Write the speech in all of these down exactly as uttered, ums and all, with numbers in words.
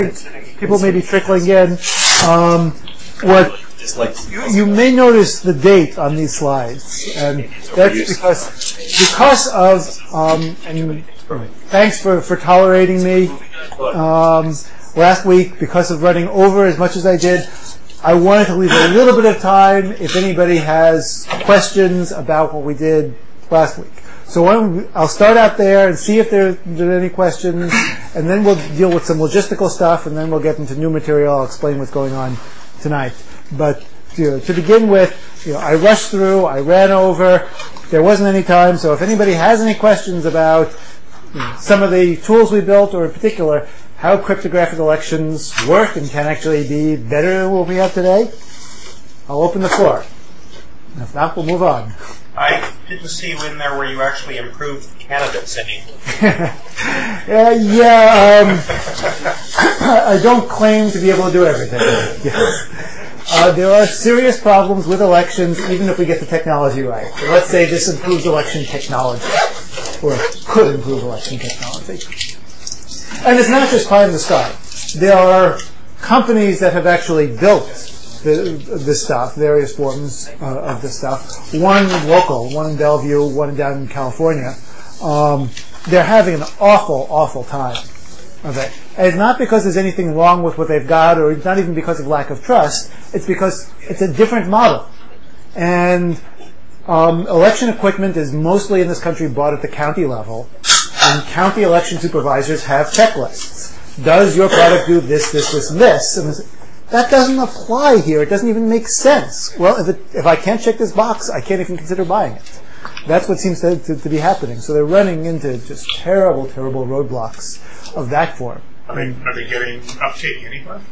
People may be trickling in. Um, what you, you may notice the date on these slides, and that's because because of um, and thanks for, for tolerating me um, last week because of running over as much as I did. I wanted to leave a little bit of time if anybody has questions about what we did last week. So why don't we, I'll start out there and see if there, there are any questions, and then we'll deal with some logistical stuff, and then we'll get into new material. I'll explain what's going on tonight. But you know, to begin with, you know, I rushed through, I ran over, there wasn't any time, so if anybody has any questions about you know, some of the tools we built, or in particular, how cryptographic elections work and can actually be better than what we have today, I'll open the floor. If not, we'll move on. I didn't see you in there where you actually improved candidates any. uh, yeah, um, I don't claim to be able to do everything. Yes. Uh, there are serious problems with elections, even if we get the technology right. So let's say this improves election technology, or could improve election technology. And it's not just pie in the sky. There are companies that have actually built the, the stuff, various forms uh, of the stuff. One local, one in Bellevue, one down in California. Um, they're having an awful, awful time of it. And it's not because there's anything wrong with what they've got, or it's not even because of lack of trust. It's because it's a different model. And um, election equipment is mostly in this country bought at the county level. And county election supervisors have checklists. Does your product do this, this, this, and this? And this, that doesn't apply here. It doesn't even make sense. Well, if, it, if I can't check this box, I can't even consider buying it. That's what seems to, to, to be happening. So they're running into just terrible, terrible roadblocks of that form. Are they, are they getting uptake anywhere?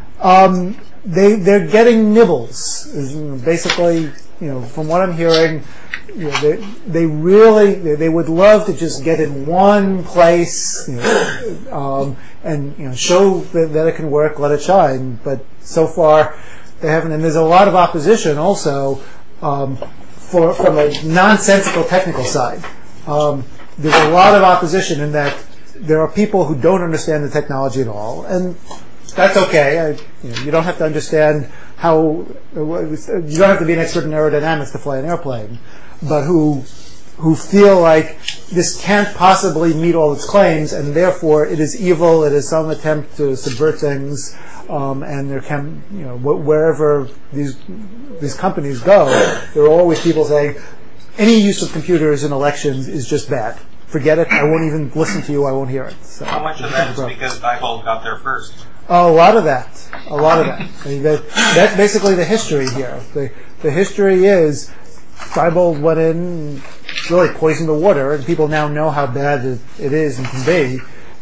Um, they, they're getting nibbles. Basically, you know, from what I'm hearing, you know, they, they really, they, they would love to just get in one place, you know, um, and, you know, show that, that it can work, let it shine. But so far, they haven't. And there's a lot of opposition also, um, for, from a nonsensical technical side. Um, there's a lot of opposition in that there are people who don't understand the technology at all, and that's okay. I, you know, you don't have to understand how, you don't have to be an expert in aerodynamics to fly an airplane, but who who feel like this can't possibly meet all its claims, and therefore it is evil, it is some attempt to subvert things, um, and there can, you know, wh- wherever these these companies go, there are always people saying, any use of computers in elections is just bad. Forget it, I won't even listen to you, I won't hear it. So, how much of that is because Diebold got there first? A lot of that. A lot of that. I mean, that that's basically the history here. The the history is Diebold went in and really poisoned the water, and people now know how bad it, it is and can be.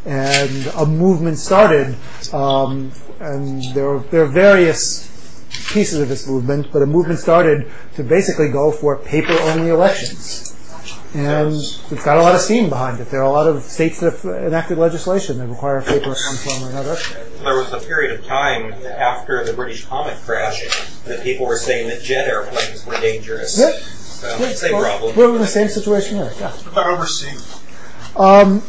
And a movement started, um, and there are, there are various pieces of this movement, but a movement started to basically go for paper-only elections. And it's got a lot of steam behind it. There are a lot of states that have enacted legislation that require paper in one form or another. There was a period of time after the British comet crash that people were saying that jet airplanes were dangerous. Yep. So, yep. same well, problem. We're in the same situation here. Yeah. What about overseas? Um,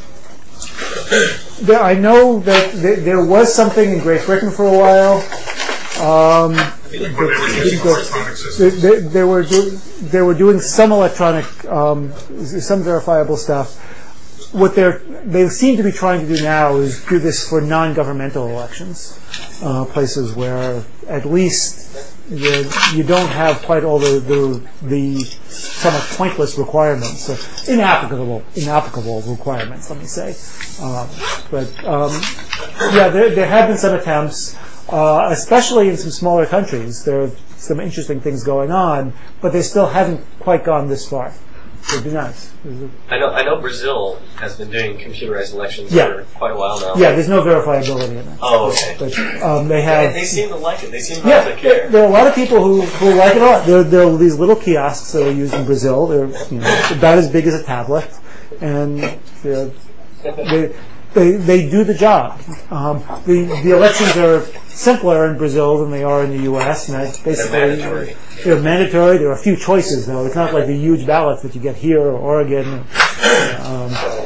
there, I know that there, there was something in Great Britain for a while. Um, Where they were using electronic systems. They, they, they were do, they were doing some electronic, um, some verifiable stuff. What they're they seem to be trying to do now is do this for non-governmental elections, uh, places where at least you, you don't have quite all the the, the somewhat pointless requirements, so inapplicable inapplicable requirements. Let me say, uh, but um, yeah, there there have been some attempts. Uh, especially in some smaller countries, there are some interesting things going on, but they still haven't quite gone this far. It'd be nice. I know. I know Brazil has been doing computerized elections yeah. for quite a while now. Yeah, there's no verifiability in it. Oh, okay. But um, they have. They, they seem to like it. They seem to yeah, have to care. There are a lot of people who, who like it a lot. There, there are these little kiosks that are used in Brazil. They're you know, about as big as a tablet, and they they they do the job. Um, the the elections are simpler in Brazil than they are in the U S, and that's basically they're mandatory. They're mandatory. There are a few choices, though. It's not like the huge ballots that you get here or Oregon. Um,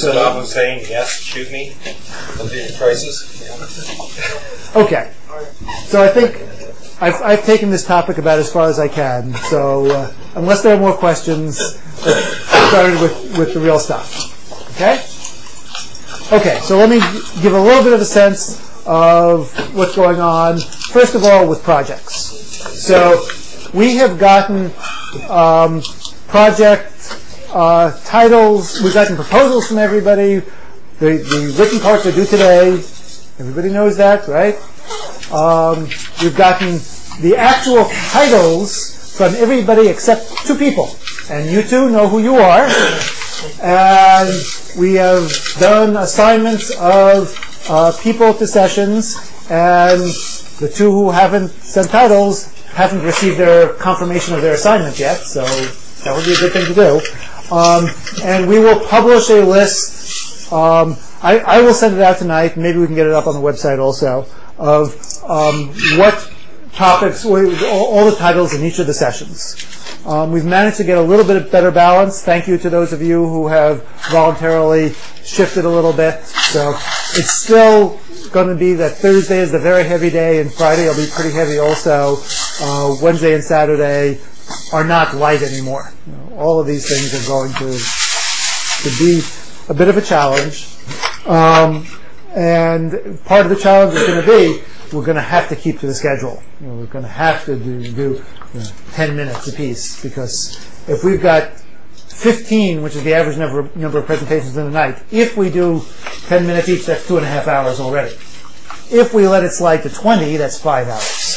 Saddam Hussein, yes, shoot me. The crisis. Okay. So I think I've, I've taken this topic about as far as I can. So uh, unless there are more questions, let's get started with, with the real stuff. Okay? Okay, so let me give a little bit of a sense of what's going on. First of all, with projects. So we have gotten um, project uh, titles, we've gotten proposals from everybody. The, the written parts are due today. Everybody knows that, right? Um, we've gotten the actual titles from everybody except two people. And you two know who you are. And we have done assignments of uh, people to sessions, and the two who haven't sent titles haven't received their confirmation of their assignment yet, so that would be a good thing to do. Um, and we will publish a list. Um, I, I will send it out tonight. Maybe we can get it up on the website also, of um, what topics, all, all the titles in each of the sessions. Um, we've managed to get a little bit of better balance. Thank you to those of you who have voluntarily shifted a little bit. So it's still going to be that Thursday is the very heavy day, and Friday will be pretty heavy also. Uh, Wednesday and Saturday are not light anymore. You know, all of these things are going to to be a bit of a challenge. Um, and part of the challenge is going to be we're going to have to keep to the schedule. You know, we're going to have to do, do you know, ten minutes apiece, because if we've got fifteen, which is the average number, number of presentations in a night, if we do ten minutes each, that's two and a half hours already. If we let it slide to twenty, that's five hours.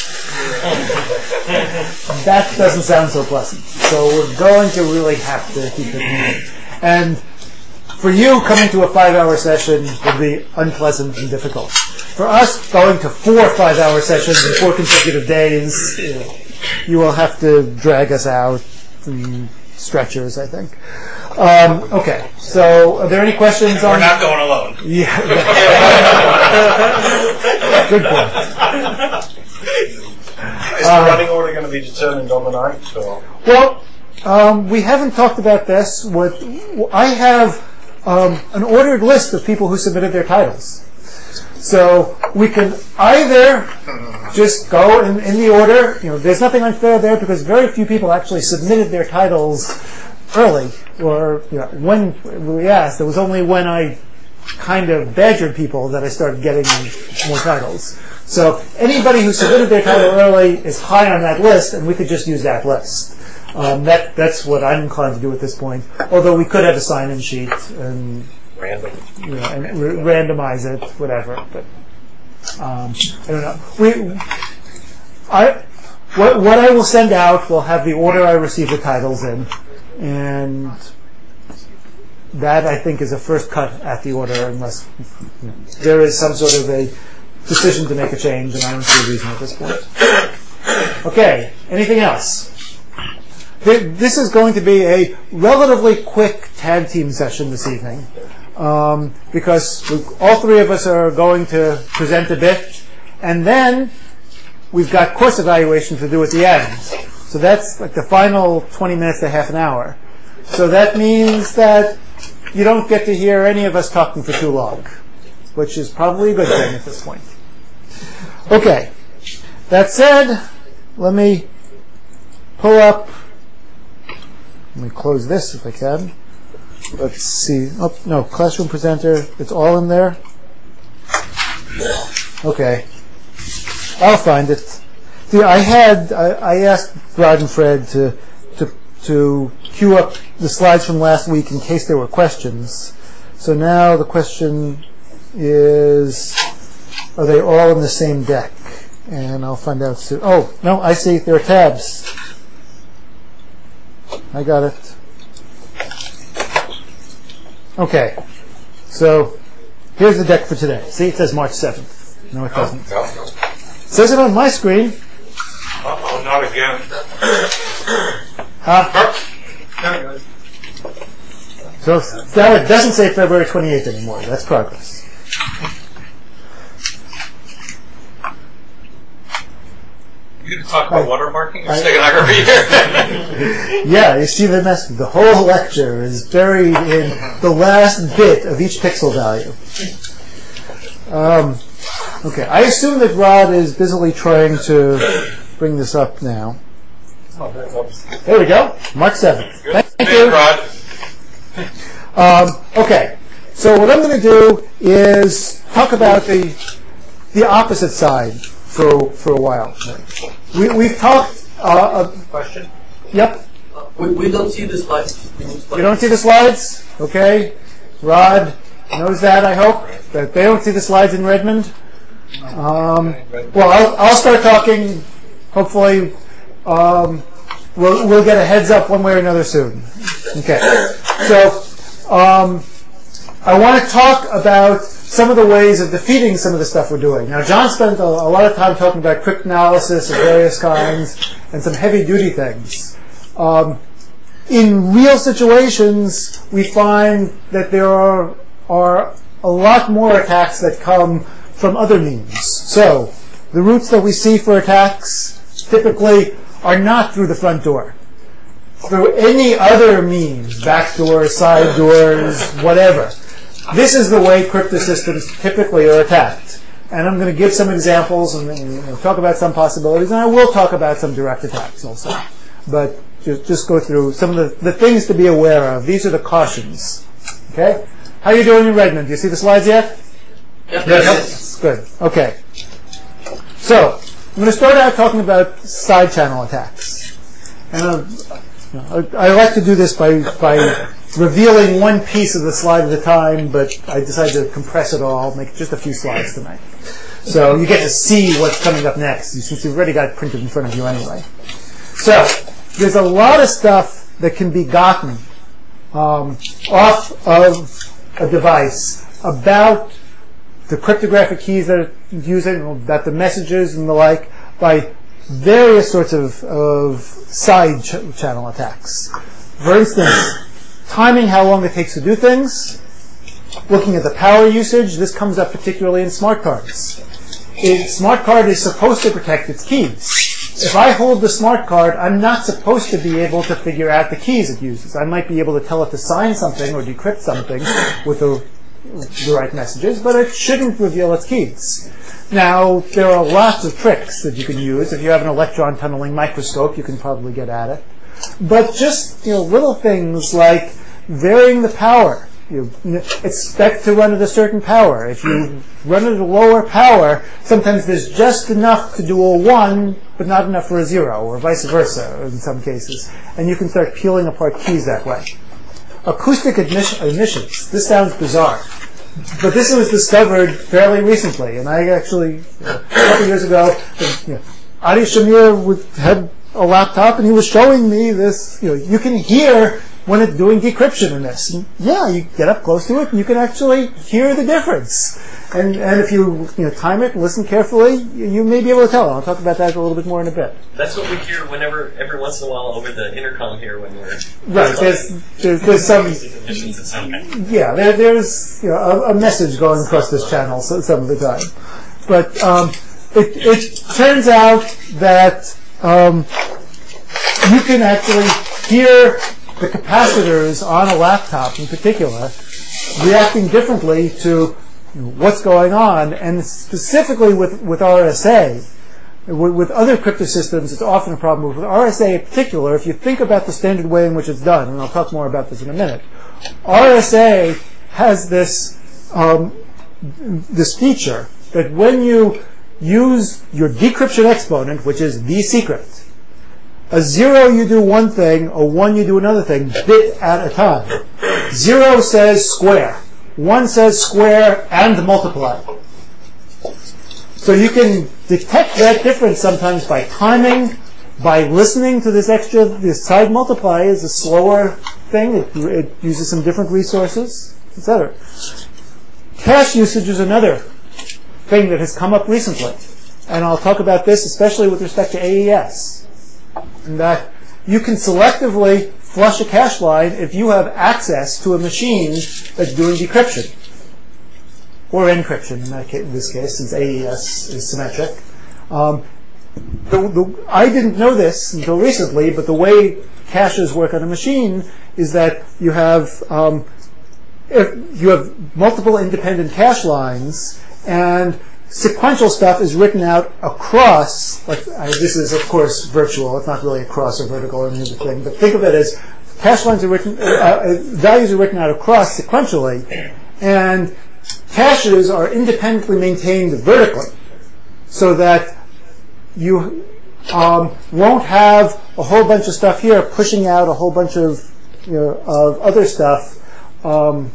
That doesn't sound so pleasant. So we're going to really have to keep it moving. And for you, coming to a five-hour session would be unpleasant and difficult. For us, going to four five-hour sessions in four consecutive days, you know, you will have to drag us out in stretchers, I think. Um, okay, so are there any questions on... We're not going alone. Yeah. Good point. Is the running order going to be determined on the night? Or? Well, um, we haven't talked about this. What I have um, an ordered list of people who submitted their titles. So we can either just go in, in the order. You know, there's nothing unfair there because very few people actually submitted their titles early. Or you know, when we asked, it was only when I kind of badgered people that I started getting more titles. So anybody who submitted their title early is high on that list, and we could just use that list. Um, that that's what I'm inclined to do at this point. Although we could have a sign-in sheet and Random. You know, and r- randomize it, whatever. But um, I don't know. We, I, what, what I will send out will have the order I receive the titles in, and that I think is a first cut at the order, unless you know, there is some sort of a decision to make a change, and I don't see a reason at this point. Okay, anything else? This is going to be a relatively quick tag team session this evening. Um, because we, all three of us are going to present a bit, and then we've got course evaluation to do at the end. So that's like the final twenty minutes to half an hour. So that means that you don't get to hear any of us talking for too long, which is probably a good thing at this point. Okay, that said, let me pull up, let me close this if I can. Let's see. Oh, no, classroom presenter. It's all in there. Okay. I'll find it. See, I had, I, I asked Rod and Fred to, to, to queue up the slides from last week in case there were questions. So now the question is, are they all in the same deck? And I'll find out soon. Oh, no, I see. There are tabs. I got it. Okay, so here's the deck for today. See, it says March seventh. No, it doesn't. Oh, no. It says it on my screen. Uh-oh, not again. Huh? So now it doesn't say February twenty-eighth anymore. That's progress. You gonna talk about I- watermarking or I- steganography here? Yeah, you see the mess. The whole lecture is buried in the last bit of each pixel value. Um, okay, I assume that Rod is busily trying to bring this up now. There we go. Mark seven. Thank Good you. Rod. Um, okay, so what I'm going to do is talk about the the opposite side for for a while. We we've talked. Uh, uh, Question? yep. We, we don't see the slides. You don't see the slides? Okay. Rod knows that, I hope, that they don't see the slides in Redmond. Um, well, I'll, I'll start talking. Hopefully, um, we'll, we'll get a heads up one way or another soon. Okay. So, um, I want to talk about some of the ways of defeating some of the stuff we're doing. Now, John spent a, a lot of time talking about cryptanalysis of various kinds and some heavy-duty things. Um, in real situations, we find that there are, are a lot more attacks that come from other means. So, the routes that we see for attacks typically are not through the front door. Through any other means, back doors, side doors, whatever. This is the way cryptosystems typically are attacked. And I'm going to give some examples and, and you know, talk about some possibilities, and I will talk about some direct attacks also. But just, just go through some of the, the things to be aware of. These are the cautions. Okay? How are you doing in Redmond? Do you see the slides yet? Yes. Yes. Good. Okay. So, I'm going to start out talking about side channel attacks. And uh, you know, I, I like to do this by by revealing one piece of the slide at a time, but I decided to compress it all, make just a few slides tonight. So you get to see what's coming up next, since you've already got it printed in front of you anyway. So there's a lot of stuff that can be gotten um, off of a device about the cryptographic keys that it's using, about the messages and the like, by various sorts of, of side ch- channel attacks. For instance, timing how long it takes to do things, looking at the power usage. This comes up particularly in smart cards. A smart card is supposed to protect its keys. If I hold the smart card, I'm not supposed to be able to figure out the keys it uses. I might be able to tell it to sign something or decrypt something with the, the right messages, but it shouldn't reveal its keys. Now, there are lots of tricks that you can use. If you have an electron tunneling microscope, you can probably get at it. But just, you know, little things like varying the power. You expect to run at a certain power. If you run at a lower power, sometimes there's just enough to do a one, but not enough for a zero, or vice versa in some cases. And you can start peeling apart keys that way. Acoustic admission, emissions. This sounds bizarre, but this was discovered fairly recently. And I actually, you know, a couple of years ago, you know, Adi Shamir would, had a laptop, and he was showing me this. You know, you can hear when it's doing decryption in this. And yeah, you get up close to it, and you can actually hear the difference. And and if you you know time it and listen carefully, you, you may be able to tell. I'll talk about that a little bit more in a bit. That's what we hear whenever, every once in a while, over the intercom here when we're Right. There's there's, there's some. emissions of some kind. Yeah, there, there's you know, a, a message going across this channel so, some of the time. But um, it it turns out that um, you can actually hear the capacitors on a laptop in particular reacting differently to what's going on, and specifically with, with R S A. With, with other crypto systems, it's often a problem. With R S A in particular, if you think about the standard way in which it's done, and I'll talk more about this in a minute, R S A has this um, this feature that when you use your decryption exponent, which is the secret, a zero you do one thing, a one you do another thing, bit at a time. Zero says square. One says square and multiply. So you can detect that difference sometimes by timing, by listening to this extra, this side multiply is a slower thing, it, it uses some different resources, et cetera. Cache usage is another thing that has come up recently. And I'll talk about this especially with respect to A E S. And that you can selectively flush a cache line if you have access to a machine that's doing decryption. Or encryption in, that case, in this case, since A E S is symmetric. Um, the, the, I didn't know this until recently, but the way caches work on a machine is that you have um, if you have multiple independent cache lines, and sequential stuff is written out across. Like I, this is, of course, virtual. It's not really across or vertical or any other thing. But think of it as cache lines are written, uh, values are written out across sequentially, and caches are independently maintained vertically, so that you um, won't have a whole bunch of stuff here pushing out a whole bunch of, you know, of other stuff. Um,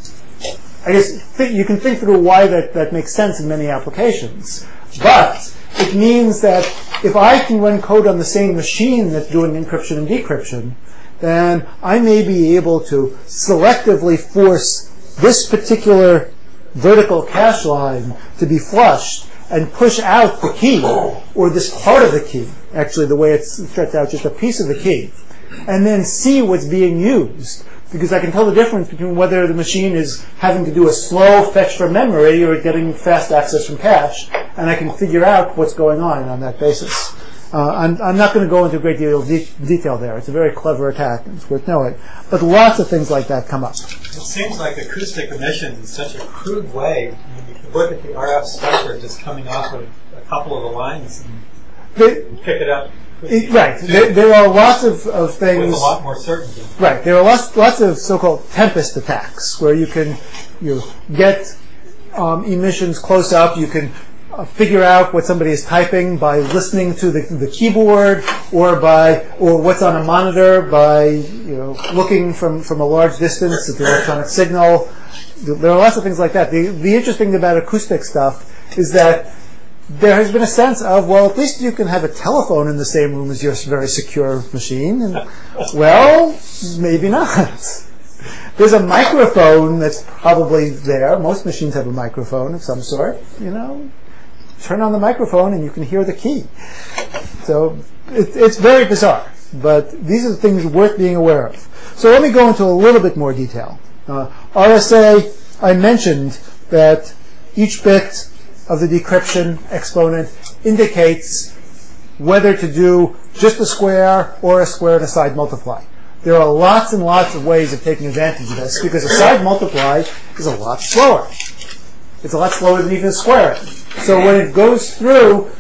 I guess th- you can think through why that, that makes sense in many applications. But it means that if I can run code on the same machine that's doing encryption and decryption, then I may be able to selectively force this particular vertical cache line to be flushed and push out the key, or this part of the key, actually the way it's stretched out, just a piece of the key, and then see what's being used. Because I can tell the difference between whether the machine is having to do a slow fetch from memory or getting fast access from cache, and I can figure out what's going on on that basis. Uh, I'm, I'm not going to go into a great deal of de- detail there. It's a very clever attack, and it's worth knowing. But lots of things like that come up. It seems like acoustic emission is such a crude way. I mean, you can look at the R F spectrum just coming off of a couple of the lines and They, pick it up. It, right. There, there are lots of, of things. With a lot more certainty. Right. There are lots, lots of so-called tempest attacks where you can you get um, emissions close up. You can uh, figure out what somebody is typing by listening to the, the keyboard, or by or what's on a monitor by you know looking from, from a large distance at the electronic signal. There are lots of things like that. The, the interesting thing about acoustic stuff is that there has been a sense of, well, at least you can have a telephone in the same room as your very secure machine. And, well, maybe not. There's a microphone that's probably there. Most machines have a microphone of some sort. You know, turn on the microphone and you can hear the key. So it, it's very bizarre. But these are the things worth being aware of. So let me go into a little bit more detail. Uh, R S A, I mentioned that each bit of the decryption exponent indicates whether to do just a square or a square and a side multiply. There are lots and lots of ways of taking advantage of this, because a side multiply is a lot slower. It's a lot slower than even a square. So when it goes through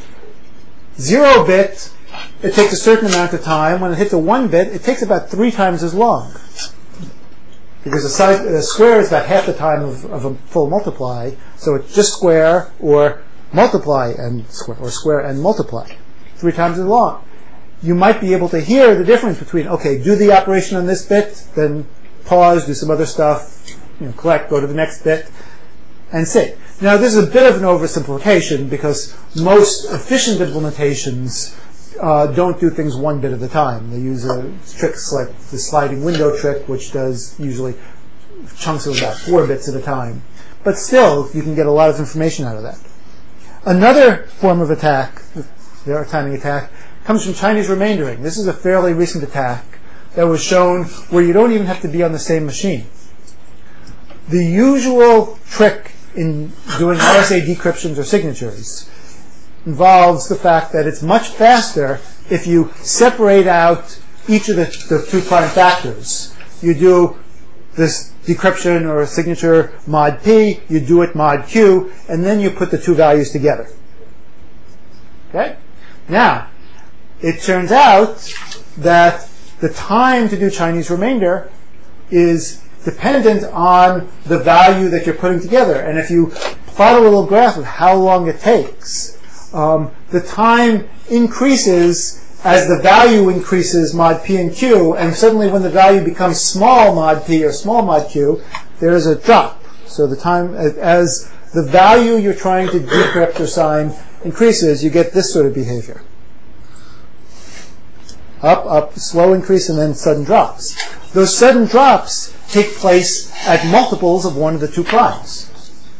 zero bit, it takes a certain amount of time. When it hits a one bit, it takes about three times as long. Because a, side, a square is about half the time of, of a full multiply, so it's just square or multiply and square, or square and multiply, three times as long. You might be able to hear the difference between, okay, do the operation on this bit, then pause, do some other stuff, you know, collect, go to the next bit, and see. Now, this is a bit of an oversimplification, because most efficient implementations Uh, don't do things one bit at a time. They use a tricks like the sliding window trick, which does usually chunks of about four bits at a time. But still, you can get a lot of information out of that. Another form of attack, their timing attack, comes from Chinese remaindering. This is a fairly recent attack that was shown where you don't even have to be on the same machine. The usual trick in doing R S A decryptions or signatures involves the fact that it's much faster if you separate out each of the, the two prime factors. You do this decryption or a signature mod P, you do it mod Q, and then you put the two values together. Okay? Now, it turns out that the time to do Chinese remainder is dependent on the value that you're putting together. And if you plot a little graph of how long it takes, Um, the time increases as the value increases mod P and Q, and suddenly when the value becomes small mod P or small mod Q, there is a drop. So the time, as the value you're trying to decrypt or sign increases, you get this sort of behavior. Up, up, slow increase, and then sudden drops. Those sudden drops take place at multiples of one of the two primes.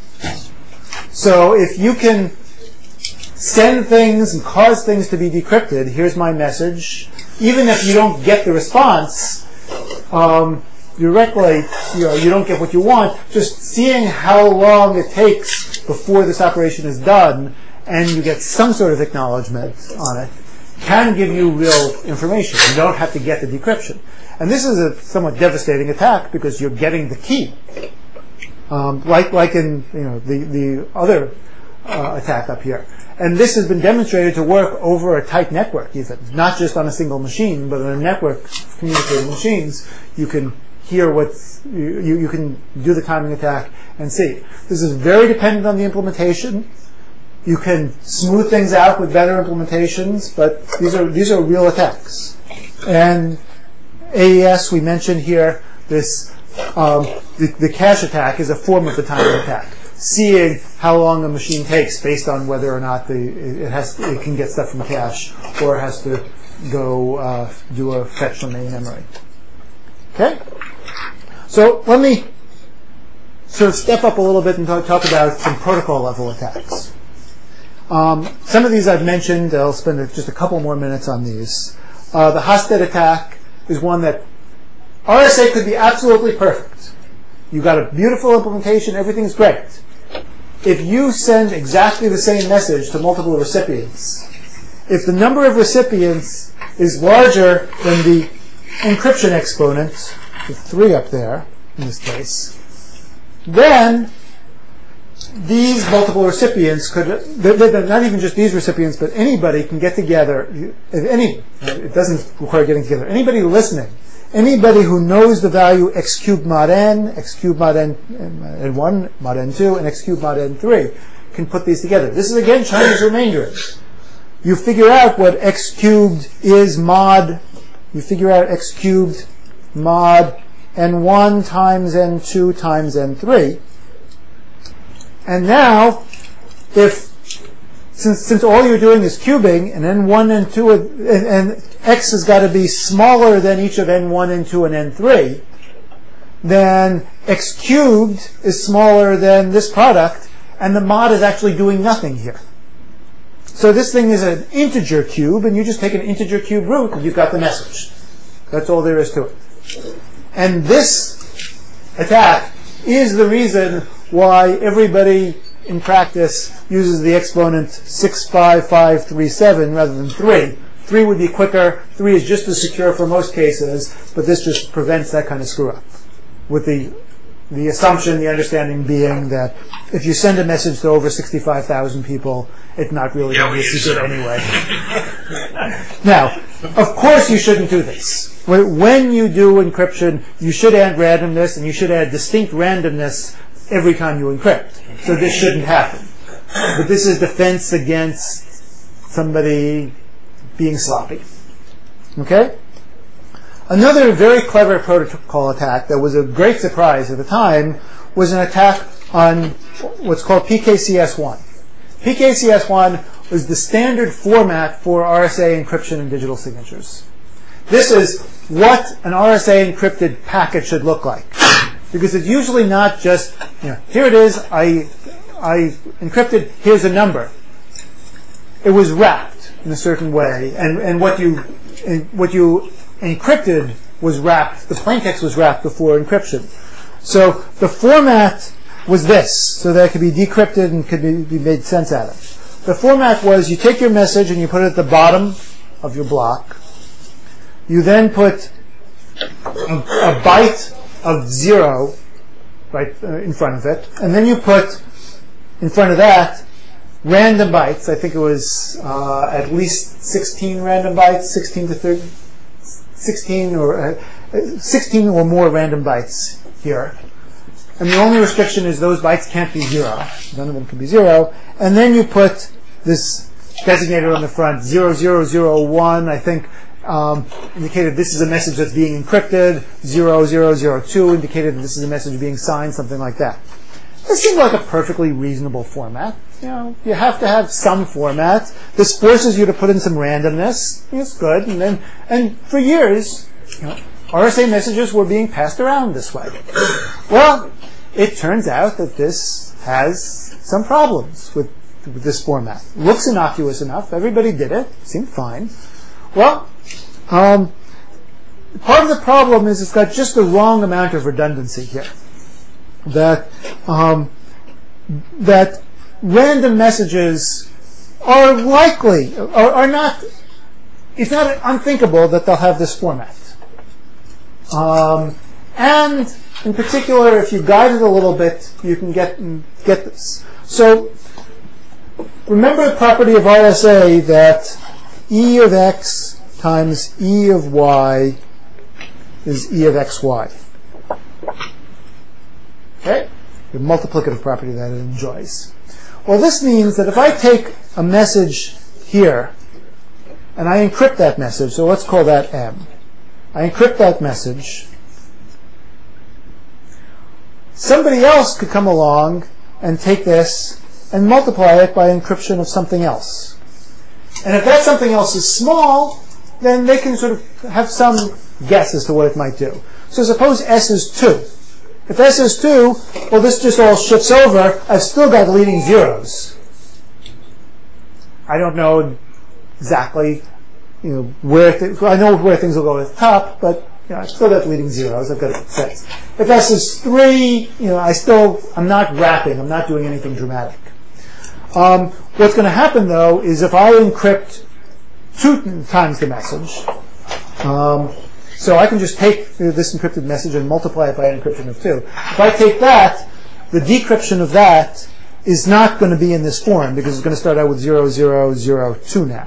So if you can send things and cause things to be decrypted, here's my message, even if you don't get the response um, directly, you know, you don't get what you want, just seeing how long it takes before this operation is done, and you get some sort of acknowledgement on it, can give you real information. You don't have to get the decryption. And this is a somewhat devastating attack because you're getting the key. Um, like like in you know the, the other uh, attack up here. And this has been demonstrated to work over a tight network even. Not just on a single machine, but on a network of communicating machines. You can hear what's, you, you can do the timing attack and see. This is very dependent on the implementation. You can smooth things out with better implementations, but these are these are real attacks. And A E S, we mentioned here, this um, the, the cache attack is a form of the timing attack, seeing how long a machine takes based on whether or not the it has it can get stuff from cache or it has to go uh, do a fetch from main memory. Okay, so let me sort of step up a little bit and talk, talk about some protocol level attacks. Um, some of these I've mentioned. I'll spend just a couple more minutes on these. Uh, the Hosted attack is one that R S A could be absolutely perfect. You've got a beautiful implementation, everything's great. If you send exactly the same message to multiple recipients, if the number of recipients is larger than the encryption exponent, the three up there in this case, then these multiple recipients could, they're, they're not even just these recipients, but anybody can get together. If any, it doesn't require getting together. Anybody listening, anybody who knows the value x cubed mod n, x cubed mod n, n one, mod n two, and x cubed mod n three can put these together. This is again Chinese remainder. You figure out what x cubed is mod, you figure out x cubed mod n one times n two times n three. And now, if since since all you're doing is cubing, and n one, n two, and, and x has got to be smaller than each of n one, n two, and n three, then x cubed is smaller than this product, and the mod is actually doing nothing here. So this thing is an integer cube, and you just take an integer cube root, and you've got the message. That's all there is to it. And this attack is the reason why everybody in practice uses the exponent six five five three seven rather than three. three would be quicker. three is just as secure for most cases, but this just prevents that kind of screw-up. With the the assumption, the understanding being that if you send a message to over sixty-five thousand people, it's not really Yeah, going to we be use secret them. anyway. Now, of course you shouldn't do this. When you do encryption, you should add randomness, and you should add distinct randomness every time you encrypt. So this shouldn't happen. But this is defense against somebody being sloppy. Okay? Another very clever protocol attack that was a great surprise at the time was an attack on what's called P K C S one. P K C S one was the standard format for R S A encryption and digital signatures. This is what an R S A encrypted packet should look like. Because it's usually not just, you know, here it is, I, I encrypted, here's a number. It was wrapped in a certain way, and, and what you what you encrypted was wrapped, the plaintext was wrapped before encryption. So the format was this, so that it could be decrypted and could be, be made sense out of. The format was you take your message and you put it at the bottom of your block. You then put a, a byte of zero right uh, in front of it, and then you put in front of that random bytes. I think it was uh, at least sixteen random bytes, sixteen to thirty, sixteen or uh, sixteen or more random bytes here. And the only restriction is those bytes can't be zero. None of them can be zero. And then you put this designator on the front, zero zero zero one, I think. Um, indicated this is a message that's being encrypted. zero zero zero two indicated that this is a message being signed, something like that. This seemed like a perfectly reasonable format. You know, you have to have some format. This forces you to put in some randomness. It's good. And then, and for years, you know, R S A messages were being passed around this way. Well, it turns out that this has some problems with, with this format. Looks innocuous enough. Everybody did it. Seemed fine. Well, um, part of the problem is it's got just the wrong amount of redundancy here. That um, that random messages are likely, are, are not it's not unthinkable that they'll have this format. Um, and in particular, if you guide it a little bit, you can get get this. So remember the property of R S A that E of x times E of y is E of xy. Okay? The multiplicative property that it enjoys. Well, this means that if I take a message here and I encrypt that message, so let's call that M. I encrypt that message. Somebody else could come along and take this and multiply it by encryption of something else. And if that something else is small, then they can sort of have some guess as to what it might do. So suppose S is two. If S is two, well, this just all shifts over. I've still got leading zeros. I don't know exactly, you know, where th- I know where things will go at the top, but you know, I've still got leading zeros. I've got it set. If S is three, you know, I still I'm not wrapping. I'm not doing anything dramatic. Um, what's going to happen though is if I encrypt two times the message. Um, So I can just take this encrypted message and multiply it by an encryption of two. If I take that, the decryption of that is not going to be in this form because it's going to start out with zero zero zero two now.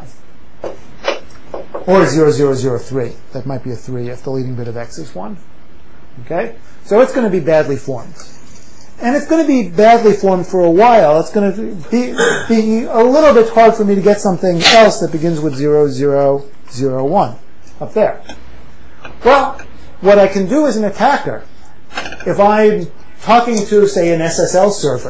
Or zero zero zero three. That might be a three if the leading bit of x is one. Okay? So it's going to be badly formed. And it's going to be badly formed for a while. It's going to be, be a little bit hard for me to get something else that begins with zero zero zero one up there. Well, what I can do as an attacker, if I'm talking to, say, an S S L server,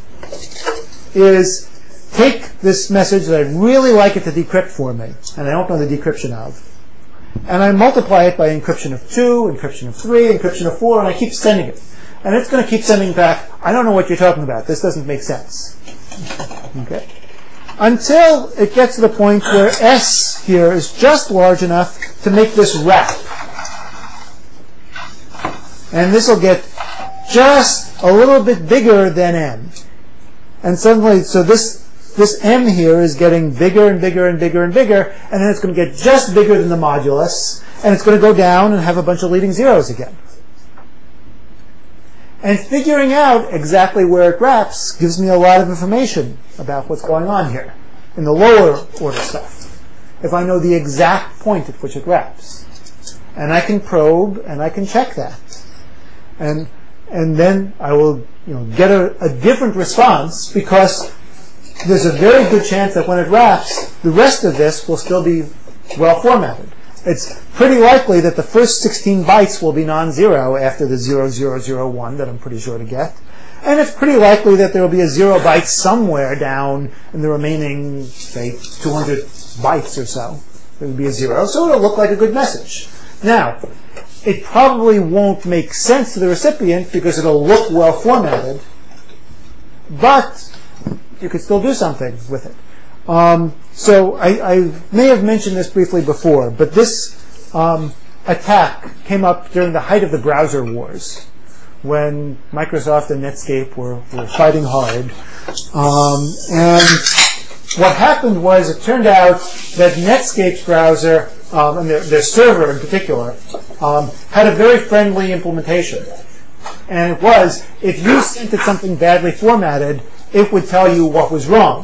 is take this message that I really like it to decrypt for me, and I don't know the decryption of, and I multiply it by encryption of two, encryption of three, encryption of four, and I keep sending it. And it's going to keep sending back, I don't know what you're talking about. This doesn't make sense. Okay? Until it gets to the point where S here is just large enough to make this wrap. And this will get just a little bit bigger than M. And suddenly, so this this M here is getting bigger and bigger and bigger and bigger, and then it's going to get just bigger than the modulus, and it's going to go down and have a bunch of leading zeros again. And figuring out exactly where it wraps gives me a lot of information about what's going on here in the lower order stuff, if I know the exact point at which it wraps. And I can probe and I can check that. And and then I will you know, get a, a different response because there's a very good chance that when it wraps, the rest of this will still be well formatted. It's pretty likely that the first sixteen bytes will be non-zero after the zero zero zero one that I'm pretty sure to get. And it's pretty likely that there will be a zero byte somewhere down in the remaining, say, two hundred bytes or so. There will be a zero, so it'll look like a good message. Now, it probably won't make sense to the recipient because it'll look well formatted, but you could still do something with it. Um, so I, I may have mentioned this briefly before, but this um, attack came up during the height of the browser wars, when Microsoft and Netscape were, were fighting hard. Um, and what happened was it turned out that Netscape's browser, um, and their, their server in particular, um, had a very friendly implementation. And it was, if you sent it something badly formatted, it would tell you what was wrong.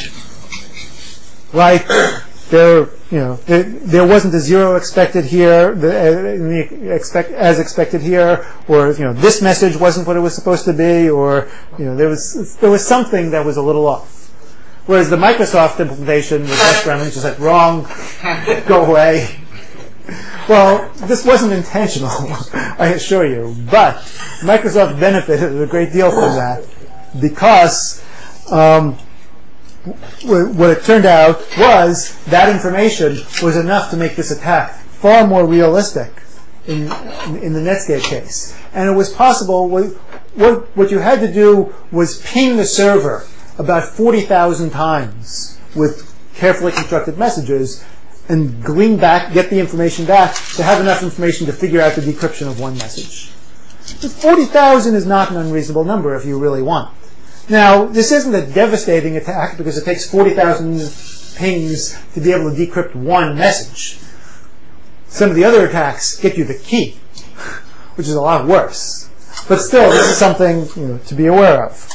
Like, there, you know, there, there wasn't a zero expected here, the, uh, the expect, as expected here, or you know, this message wasn't what it was supposed to be, or you know, there was there was something that was a little off. Whereas the Microsoft implementation was less friendly, just like wrong, go away. Well, this wasn't intentional, I assure you, but Microsoft benefited a great deal from that because. Um, What it turned out was that information was enough to make this attack far more realistic in, in the Netscape case. And it was possible, what, what you had to do was ping the server about forty thousand times with carefully constructed messages and glean back, get the information back to have enough information to figure out the decryption of one message. But forty thousand is not an unreasonable number if you really want. Now, this isn't a devastating attack because it takes forty thousand pings to be able to decrypt one message. Some of the other attacks get you the key, which is a lot worse. But still, this is something, you know, to be aware of.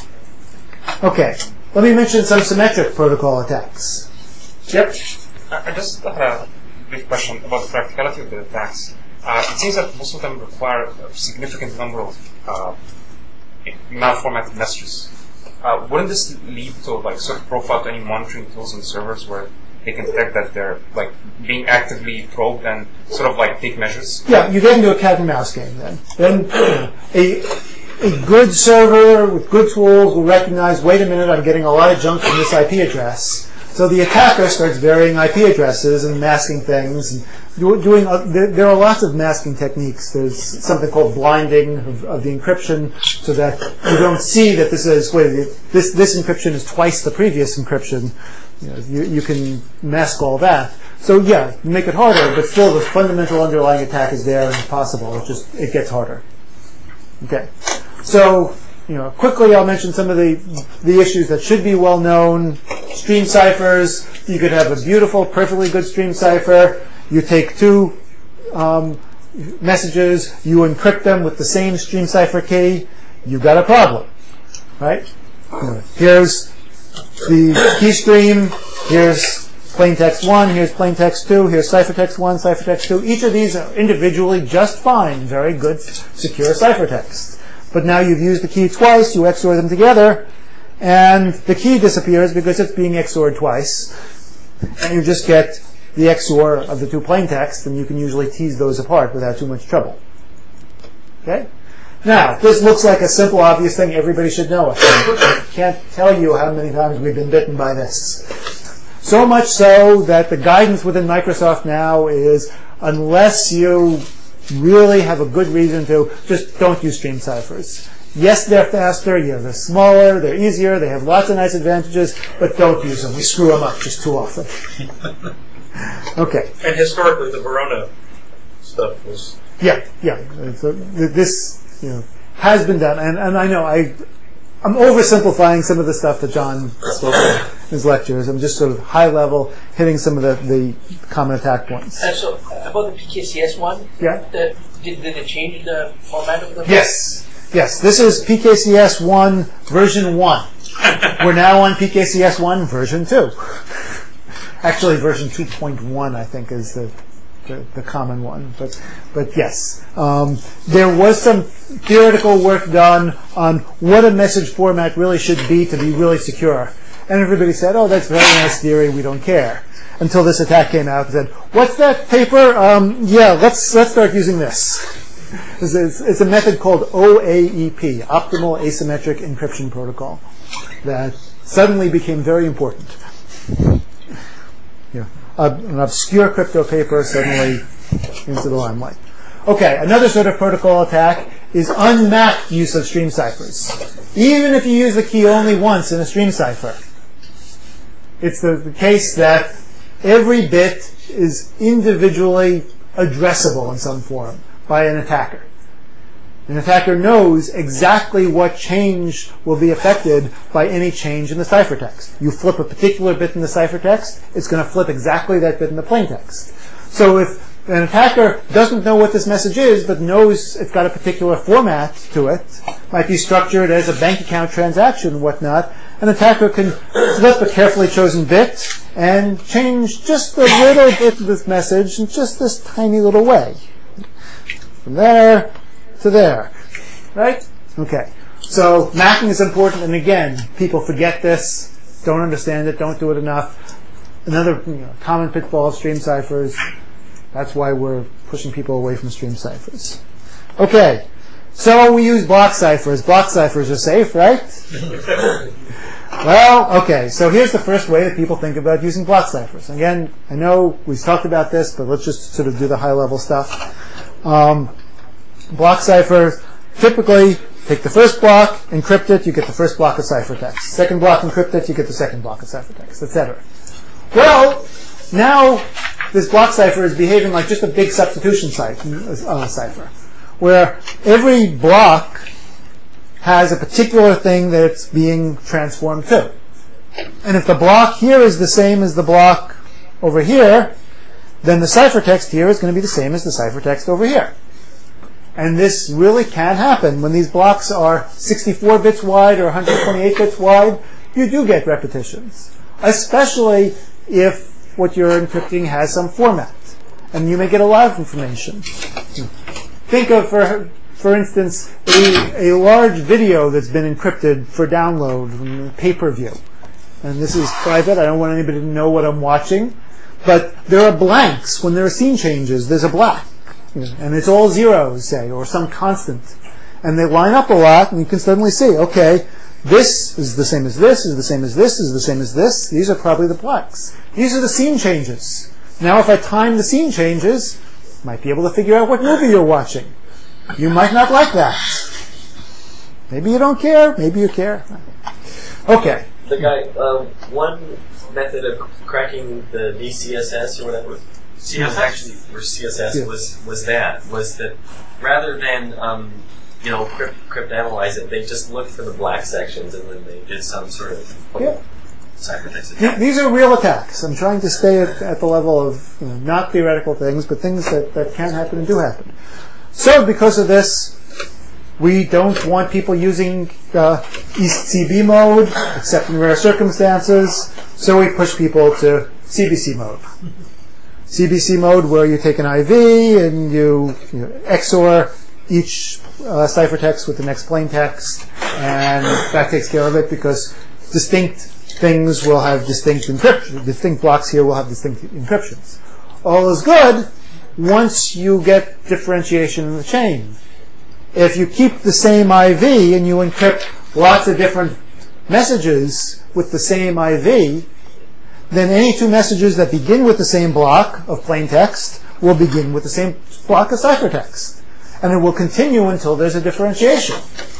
Okay, let me mention some symmetric protocol attacks. Yep. I just had a brief question about the practicality of the attacks. Uh, it seems that most of them require a significant number of uh, malformatted messages. Uh, wouldn't this lead to like sort of profile to any monitoring tools on servers where they can detect that they're like being actively probed and sort of like take measures? Yeah, you get into a cat and mouse game then. Then a a good server with good tools will recognize, wait a minute, I'm getting a lot of junk from this I P address. So the attacker starts varying I P addresses and masking things. And do, doing uh, there, there are lots of masking techniques. There's something called blinding of, of the encryption, so that you don't see that this is wait this this encryption is twice the previous encryption. You know, you, you can mask all that. So yeah, make it harder, but still the fundamental underlying attack is there and it's possible. It just it gets harder. Okay, so. You know, quickly I'll mention some of the the issues that should be well known. Stream ciphers. You could have a beautiful, perfectly good stream cipher. You take two um, messages, you encrypt them with the same stream cipher key. You've got a problem, right? You know, here's the key stream. Here's plaintext one. Here's plaintext two. Here's ciphertext one, ciphertext two. Each of these are individually just fine. Very good, secure ciphertext. But now you've used the key twice, you X O R them together, and the key disappears because it's being X O R'd twice. And you just get the X O R of the two plaintext, and you can usually tease those apart without too much trouble. Okay? Now, this looks like a simple, obvious thing everybody should know. I can't tell you how many times we've been bitten by this. So much so that the guidance within Microsoft now is, unless you really have a good reason to, just don't use stream ciphers. Yes, they're faster, yeah, they're smaller, they're easier, they have lots of nice advantages, but don't use them. We screw them up just too often. Okay. And historically, the Verona stuff was... Yeah, yeah. So this, you know, has been done, and, and I know I, I'm oversimplifying some of the stuff that John spoke of in his lectures. I'm just sort of high level, hitting some of the, the common attack points. Uh, so, about the P K C S one, yeah. the, did, did it change the format of the... Yes. Yes, this is P K C S one version one. We're now on P K C S one version two. Actually, version two point one, I think, is the, the, the common one. But, but yes, um, there was some theoretical work done on what a message format really should be to be really secure. And everybody said, oh, that's very nice theory, we don't care. Until this attack came out and said, what's that paper? Um, yeah, let's let's start using this. It's, it's, it's a method called O A E P, Optimal Asymmetric Encryption Protocol, that suddenly became very important. Yeah, uh, an obscure crypto paper suddenly into the limelight. Okay, another sort of protocol attack is unmapped use of stream ciphers. Even if you use the key only once in a stream cipher, it's the, the case that every bit is individually addressable in some form by an attacker. An attacker knows exactly what change will be affected by any change in the ciphertext. You flip a particular bit in the ciphertext, it's going to flip exactly that bit in the plaintext. So if an attacker doesn't know what this message is, but knows it's got a particular format to it, might be structured as a bank account transaction and whatnot, an attacker can flip a carefully chosen bit and change just a little bit of this message in just this tiny little way. From there to there. Right? Okay. So mapping is important, and again, people forget this, don't understand it, don't do it enough. Another you know, common pitfall of stream ciphers. That's why we're pushing people away from stream ciphers. Okay. So we use block ciphers. Block ciphers are safe, right? Well, okay. So here's the first way that people think about using block ciphers. Again, I know we've talked about this, but let's just sort of do the high-level stuff. Um, block ciphers, typically, take the first block, encrypt it, you get the first block of ciphertext. Second block, encrypt it, you get the second block of ciphertext, et cetera. Well, now this block cipher is behaving like just a big substitution uh, cipher, where every block has a particular thing that it's being transformed to. And if the block here is the same as the block over here, then the ciphertext here is going to be the same as the ciphertext over here. And this really can happen. When these blocks are sixty-four bits wide or one hundred twenty-eight bits wide, you do get repetitions. Especially if what you're encrypting has some format. And you may get a lot of information. Think of, for for instance, a, a large video that's been encrypted for download from pay-per-view. And this is private. I don't want anybody to know what I'm watching. But there are blanks. When there are scene changes, there's a black. And it's all zeros, say, or some constant. And they line up a lot, and you can suddenly see, okay, this is the same as this, is the same as this, is the same as this. These are probably the blacks. These are the scene changes. Now, if I time the scene changes, I might be able to figure out what movie you're watching. You might not like that. Maybe you don't care. Maybe you care. Okay. The guy, um, one method of cracking the D C S S or whatever, C S S actually, or C S S Yeah. was was that was that rather than um, you know crypt, cryptanalyze it, they just looked for the black sections and then they did some sort of Yeah. ciphertext Th- attack. These are real attacks. I'm trying to stay at, at the level of you know, not theoretical things, but things that, that can happen and do happen. So because of this, we don't want people using uh, East C B mode, except in rare circumstances, so we push people to C B C mode. C B C mode, where you take an I V and you, you know, X O R each uh, ciphertext with the next plaintext, and that takes care of it because distinct things will have distinct encryption. Distinct blocks here will have distinct encryptions. All is good once you get differentiation in the chain. If you keep the same I V and you encrypt lots of different messages with the same I V, then any two messages that begin with the same block of plain text will begin with the same block of ciphertext. And it will continue until there's a differentiation.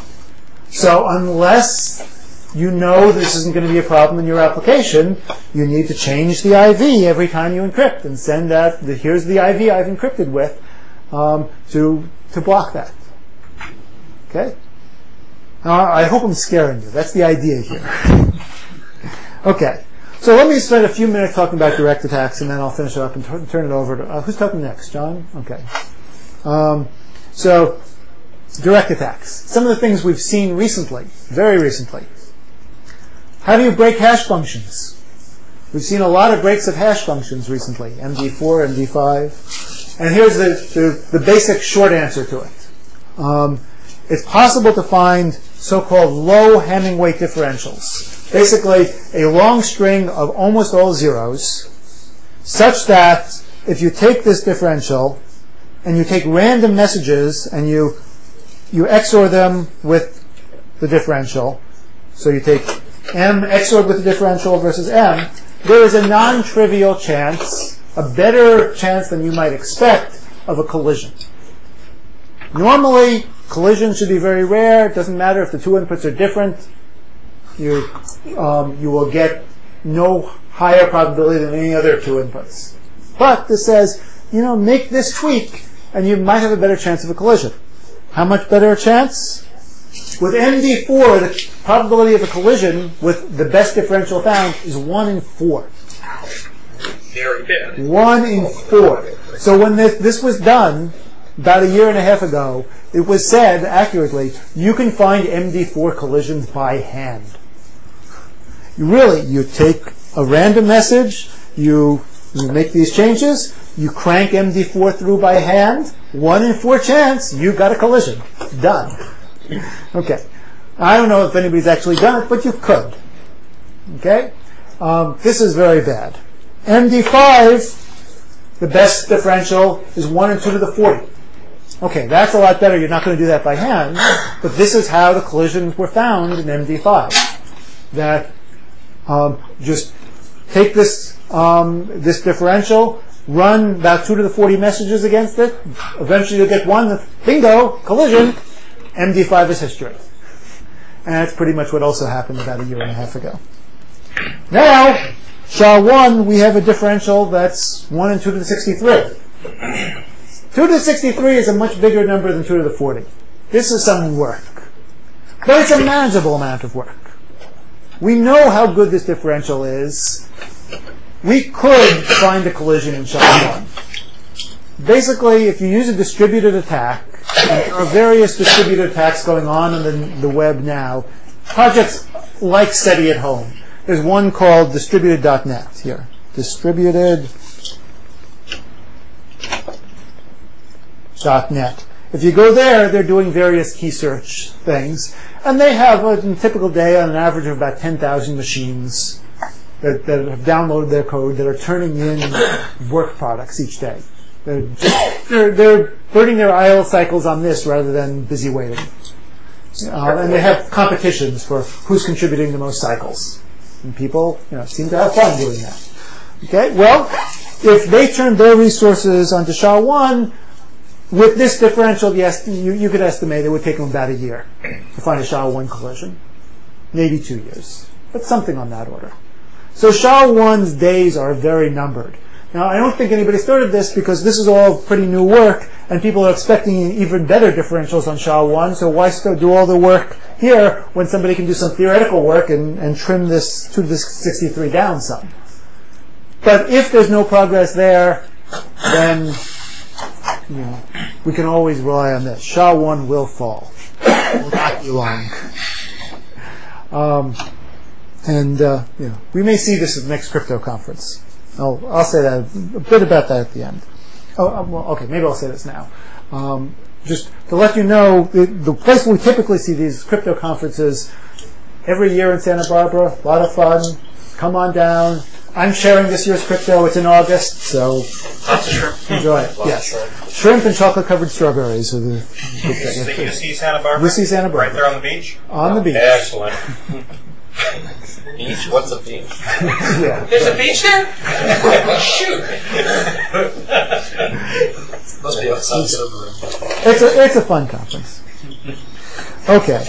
So unless you know this isn't going to be a problem in your application, you need to change the I V every time you encrypt and send that, the, here's the I V I've encrypted with, um, to, to block that. Okay? Now, I hope I'm scaring you. That's the idea here. Okay. So let me spend a few minutes talking about direct attacks, and then I'll finish it up and t- turn it over to... Uh, who's talking next? John? Okay. Um, so, direct attacks. Some of the things we've seen recently, very recently. How do you break hash functions? We've seen a lot of breaks of hash functions recently, M D four, M D five. And here's the, the, the basic short answer to it. Um, it's possible to find so-called low Hamming weight differentials. Basically, a long string of almost all zeros, such that if you take this differential and you take random messages and you you X O R them with the differential, so you take M X O R'd with the differential versus M, there is a non-trivial chance, a better chance than you might expect, of a collision. Normally, collisions should be very rare. It doesn't matter if the two inputs are different. You, um, you will get no higher probability than any other two inputs. But this says, you know, make this tweak, and you might have a better chance of a collision. How much better a chance? With M D four, the probability of a collision with the best differential found is one in four. Very bad. One in four. So when this, this was done, about a year and a half ago, it was said accurately, you can find M D four collisions by hand. You really, you take a random message, you, you make these changes, you crank M D four through by hand, one in four chance, you got a collision. Done. Okay. I don't know if anybody's actually done it, but you could. Okay? Um, this is very bad. M D five, the best differential is one and two to the forty. Okay, that's a lot better. You're not going to do that by hand, but this is how the collisions were found in M D five. That um, just take this um, this differential, run about two to the forty messages against it. Eventually, you'll get one. Bingo, collision. M D five is history, and that's pretty much what also happened about a year and a half ago. Now, S H A one, we have a differential that's one and two to the sixty-three. two to the sixty-three is a much bigger number than two to the forty. This is some work. But it's a manageable amount of work. we know how good this differential is. We could find a collision in S H A one. Basically, if you use a distributed attack, and there are various distributed attacks going on on the, the web now, projects like SETI at Home. There's one called distributed dot net here. Distributed dot net. If you go there, they're doing various key search things. And they have, a typical day, on an average of about ten thousand machines that, that have downloaded their code that are turning in work products each day. They're, just, they're, they're burning their idle cycles on this rather than busy waiting. Uh, and they have competitions for who's contributing the most cycles. And people, you know, seem to have fun doing that. Okay, well, if they turned their resources onto S H A one, with this differential, yes, you, you could estimate it would take them about a year to find a S H A one collision. Maybe two years. But something on that order. So S H A one's days are very numbered. Now, I don't think anybody started this because this is all pretty new work, and people are expecting even better differentials on S H A one, so why still do all the work here when somebody can do some theoretical work and, and trim this to this sixty-three down some? But if there's no progress there, then you know, we can always rely on this. S H A one will fall. It will not be long. Um, and uh, you know, we may see this at the next crypto conference. I'll, I'll say that a bit about that at the end. Oh, well, okay, maybe I'll say this now. Um, just to let you know, the, the place where we typically see these crypto conferences every year in Santa Barbara, a lot of fun. Come on down. I'm sharing this year's crypto. It's in August, so Lots of shrimp. enjoy it. Lots Yes, of shrimp. shrimp and chocolate-covered strawberries are the good The thing. U C Santa Barbara? U C Santa Barbara. Right there on the beach? On the beach. Excellent. Beach? What's a beach? Yeah. There's a beach there? Shoot. Must be outside Silver. It's a it's a fun conference. Okay.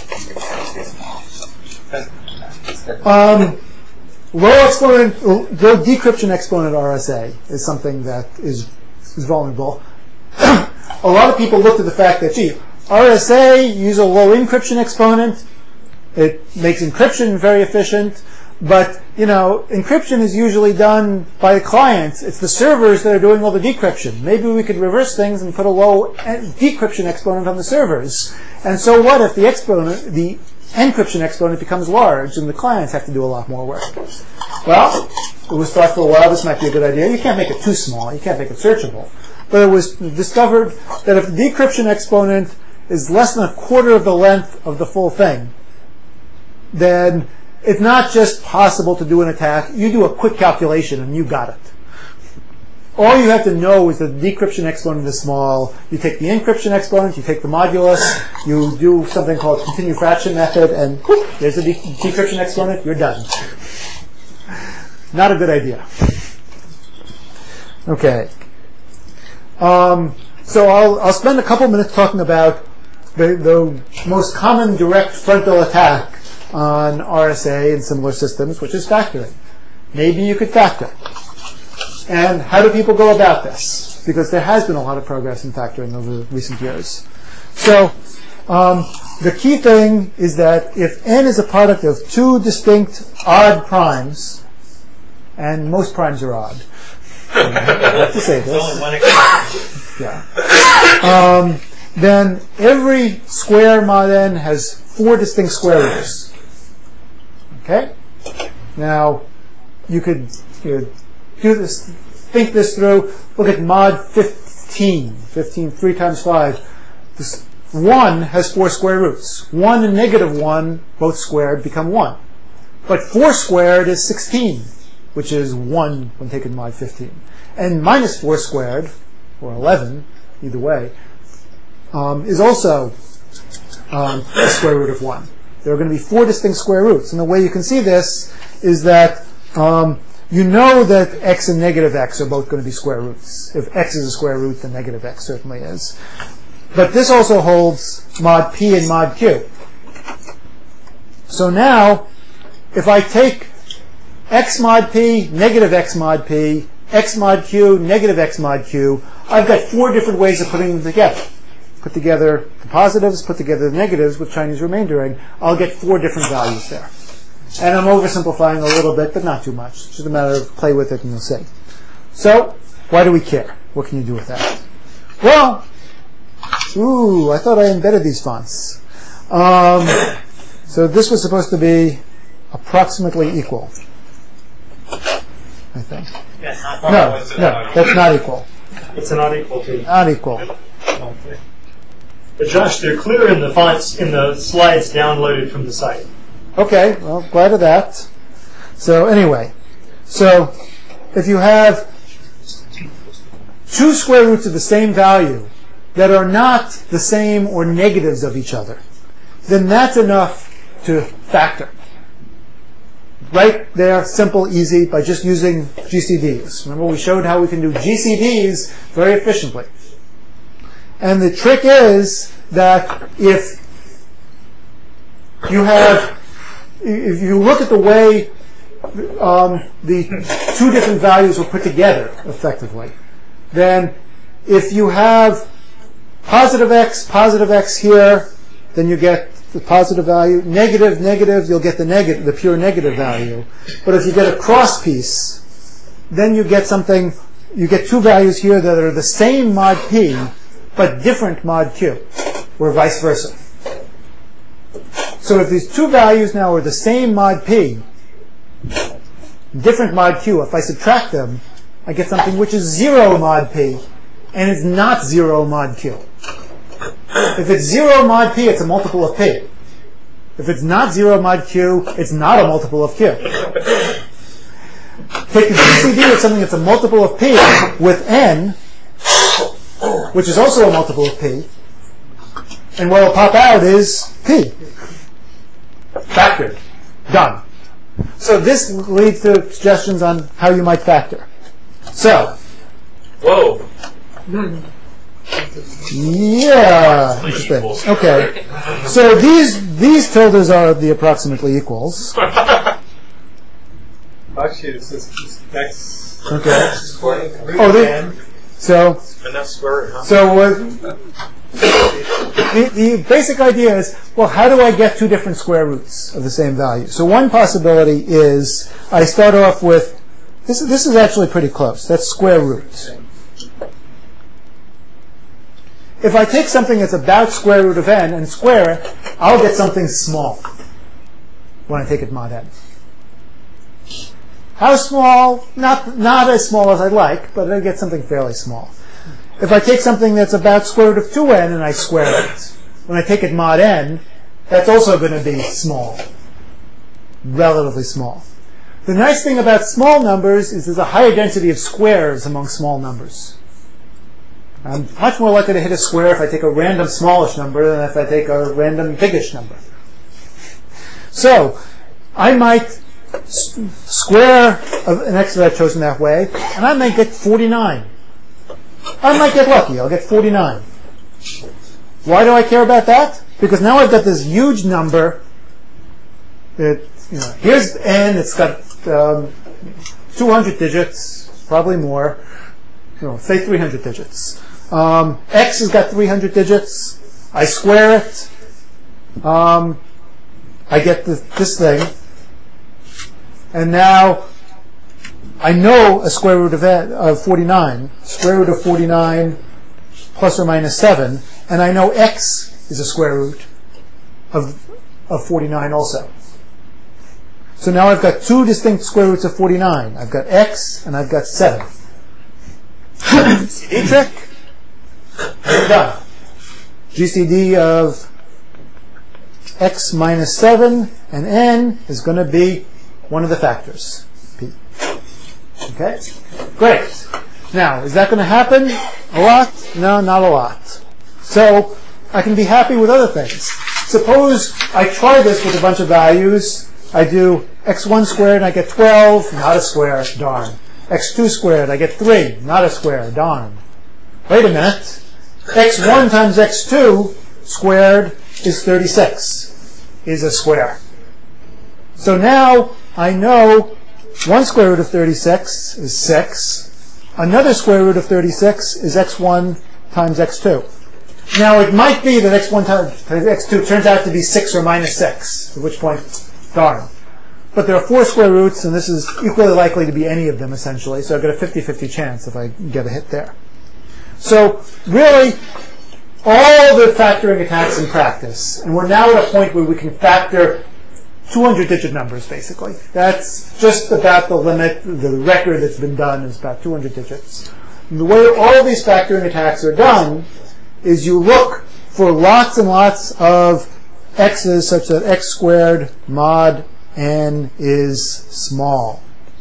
Um, low exponent, low decryption exponent R S A is something that is is vulnerable. A lot of people looked at the fact that, gee, R S A use a low encryption exponent. It makes encryption very efficient, but you know, encryption is usually done by the clients. It's the servers that are doing all the decryption. Maybe we could reverse things and put a low decryption exponent on the servers. And so what if the exponent, the encryption exponent becomes large and the clients have to do a lot more work? Well, it was thought for a while this might be a good idea. You can't make it too small. You can't make it searchable. But it was discovered that if the decryption exponent is less than a quarter of the length of the full thing, then it's not just possible to do an attack. You do a quick calculation and you got it. All you have to know is that the decryption exponent is small. You take the encryption exponent, you take the modulus, you do something called continued fraction method, and whoop, there's the de- decryption exponent, you're done. Not a good idea. Okay. Um, so I'll, I'll spend a couple minutes talking about the, the most common direct frontal attack on R S A and similar systems, which is factoring. Maybe you could factor. And how do people go about this? Because there has been a lot of progress in factoring over recent years. So um, the key thing is that if n is a product of two distinct odd primes, and most primes are odd, I have to say There's only this, one exception. yeah. Um, then every square mod n has four distinct square roots. Okay? Now, you could you know, do this, think this through. Look at mod fifteen. fifteen, three times five. This one has four square roots. one and negative one, both squared, become one. But four squared is sixteen, which is one when taken mod fifteen. And minus four squared, or eleven, either way, um, is also um, the square root of one. There are going to be four distinct square roots. And the way you can see this is that um, you know that x and negative x are both going to be square roots. If x is a square root, then negative x certainly is. But this also holds mod p and mod q. So now, if I take x mod p, negative x mod p, x mod q, negative x mod q, I've got four different ways of putting them together. Put together the positives, put together the negatives with Chinese remaindering, I'll get four different values there. And I'm oversimplifying a little bit, but not too much. It's just a matter of play with it and you'll see. So, why do we care? What can you do with that? Well, ooh, I thought I embedded these fonts. Um, so this was supposed to be approximately equal, I think. Yes. No, no, that's not equal. It's not equal to. Not equal. Okay. But Josh, they're clear in the fonts in the slides downloaded from the site. Okay, well, glad of that. So anyway, so if you have two square roots of the same value that are not the same or negatives of each other, then that's enough to factor. Right there, simple, easy, by just using G C Ds. Remember, we showed how we can do G C Ds very efficiently. And the trick is that if you have, if you look at the way um, the two different values were put together effectively, then if you have positive x, positive x here, then you get the positive value. Negative, negative, you'll get the negative, the pure negative value. But if you get a cross piece, then you get something, you get two values here that are the same mod p, but different mod q, or vice versa. So if these two values now are the same mod p, different mod q, if I subtract them, I get something which is zero mod p, and it's not zero mod q. If it's zero mod p, it's a multiple of p. If it's not zero mod q, it's not a multiple of q. Take the G C D of something that's a multiple of p with n, which is also a multiple of p, and what will pop out is p. Factored. Done. So this leads to suggestions on how you might factor. So, Whoa. yeah, interesting. Okay. So these these tildes are the approximately equals. Actually, it's just x. Okay. Square root Oh, of they- n. So Enough square, huh? so uh, the, the basic idea is, well, how do I get two different square roots of the same value? So one possibility is I start off with this. This is actually pretty close. That's square root. If I take something that's about square root of n and square it, I'll get something small when I take it mod n. How small? Not not as small as I'd like, but I get something fairly small. If I take something that's about square root of two n and I square it, when I take it mod n, that's also going to be small, relatively small. The nice thing about small numbers is there's a higher density of squares among small numbers. I'm much more likely to hit a square if I take a random smallish number than if I take a random biggish number. So, I might s- square an x that I've chosen that way, and I might get forty-nine. I might get lucky. I'll get forty-nine. Why do I care about that? Because now I've got this huge number. That, you know, here's n. It's got um, two hundred digits, probably more. You know, say three hundred digits. Um, x has got three hundred digits. I square it. Um, I get this, this thing. And now I know a square root of, n, of forty-nine. Square root of forty-nine plus or minus seven. And I know x is a square root of, of forty-nine also. So now I've got two distinct square roots of forty-nine. I've got x and I've got seven. G C D trick. We're done. G C D of x minus seven and n is going to be one of the factors, p. Okay? Great. Now, is that going to happen a lot? No, not a lot. So, I can be happy with other things. Suppose I try this with a bunch of values. I do x one squared and I get twelve, not a square, darn. x two squared, I get three, not a square, darn. Wait a minute. x one times x two squared is thirty-six, is a square. So now I know one square root of thirty-six is six. Another square root of thirty-six is x one times x two. Now it might be that x one times x two turns out to be six or minus six, at which point, darn. but there are four square roots, and this is equally likely to be any of them, essentially. So I've got a fifty-fifty chance if I get a hit there. So really, all the factoring attacks in practice, and we're now at a point where we can factor two hundred digit numbers, basically. That's just about the limit. The record that's been done is about two hundred digits. And the way all these factoring attacks are done is you look for lots and lots of x's such that x squared mod n is small.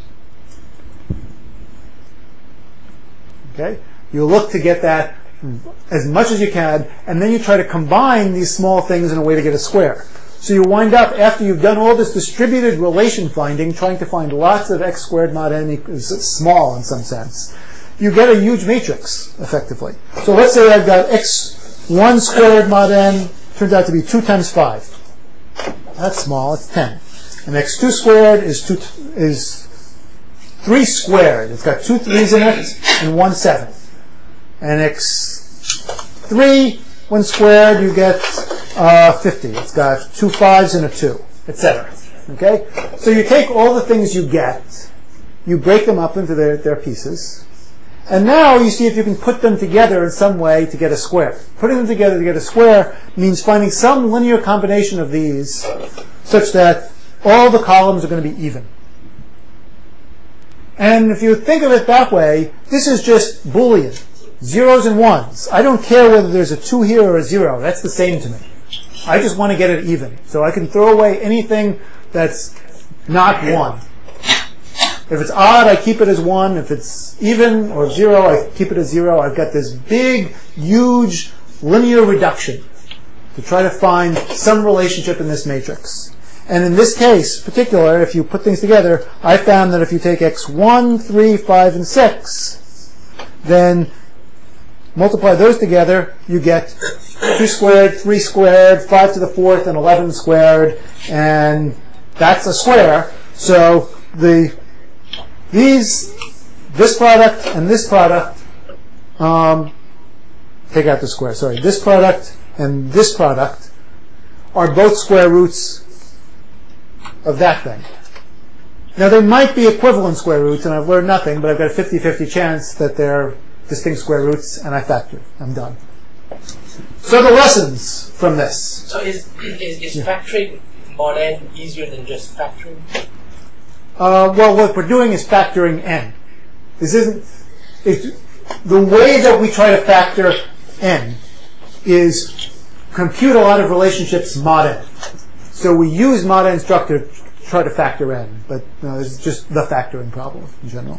Okay? You look to get that as much as you can, and then you try to combine these small things in a way to get a square. So you wind up, after you've done all this distributed relation finding, trying to find lots of x squared mod n equals small in some sense, you get a huge matrix, effectively. So let's say I've got x one squared mod n, turns out to be two times five. That's small, it's ten. And x two squared is two is three squared. It's got two threes in it and one seven. And x three, one squared, you get uh, fifty. It's got two fives and a two, et cetera. Okay? So you take all the things you get, you break them up into their, their pieces, and now you see if you can put them together in some way to get a square. Putting them together to get a square means finding some linear combination of these such that all the columns are going to be even. And if you think of it that way, this is just Boolean. Zeros and ones. I don't care whether there's a two here or a zero. That's the same to me. I just want to get it even. So I can throw away anything that's not one. If it's odd, I keep it as one. If it's even or zero, I keep it as zero. I've got this big, huge linear reduction to try to find some relationship in this matrix. And in this case, particular, if you put things together, I found that if you take x one, three, five, and six, then multiply those together, you get two squared, three squared, five to the fourth, and eleven squared, and that's a square. So the these, this product and this product, um, take out the square, sorry, this product and this product are both square roots of that thing. Now they might be equivalent square roots, and I've learned nothing, but I've got a fifty-fifty chance that they're distinct square roots, and I factor. I'm done. So the lessons from this. So is is, is yeah. factoring mod n easier than just factoring? Uh, well, what we're doing is factoring n. This isn't. It's, the way that we try to factor n is compute a lot of relationships mod n. So we use mod n structure to try to factor n, but no, it's just the factoring problem in general.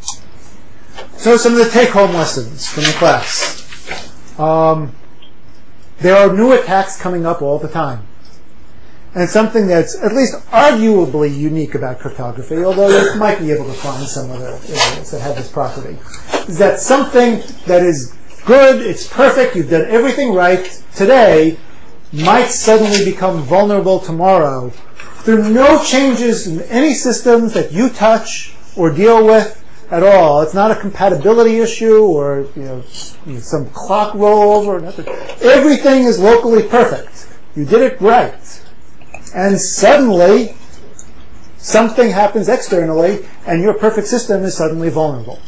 So some of the take-home lessons from the class. Um, there are new attacks coming up all the time. And something that's at least arguably unique about cryptography, although you might be able to find some other areas that have this property, is that something that is good, it's perfect, you've done everything right today, might suddenly become vulnerable tomorrow through no changes in any systems that you touch or deal with at all. It's not a compatibility issue or you know, you know, some clock rollover or nothing. Everything is locally perfect. You did it right. And suddenly, something happens externally, and your perfect system is suddenly vulnerable.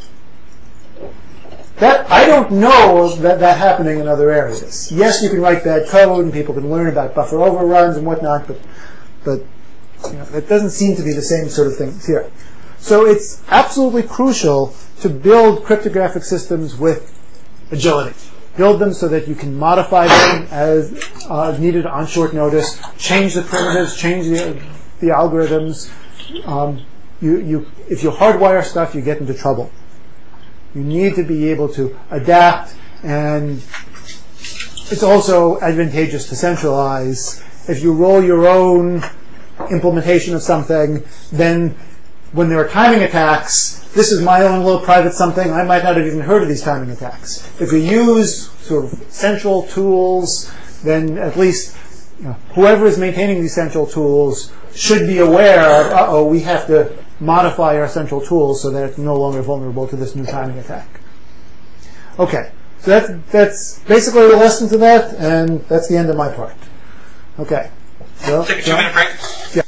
That I don't know that, that happening in other areas. Yes, you can write bad code, and people can learn about buffer overruns and whatnot, but but you know, it doesn't seem to be the same sort of things here. So it's absolutely crucial to build cryptographic systems with agility. Build them so that you can modify them as uh, needed on short notice, change the primitives, change the, the algorithms. Um, you, you, if you hardwire stuff, you get into trouble. You need to be able to adapt, and it's also advantageous to centralize. If you roll your own implementation of something, then when there are timing attacks, this is my own little private something, I might not have even heard of these timing attacks. If we use sort of central tools, then at least you know, whoever is maintaining these central tools should be aware of, uh-oh, we have to modify our central tools so that it's no longer vulnerable to this new timing attack. Okay, so that's, that's basically the lesson to that, and that's the end of my part. Okay. So, Take a two-minute break. Yeah.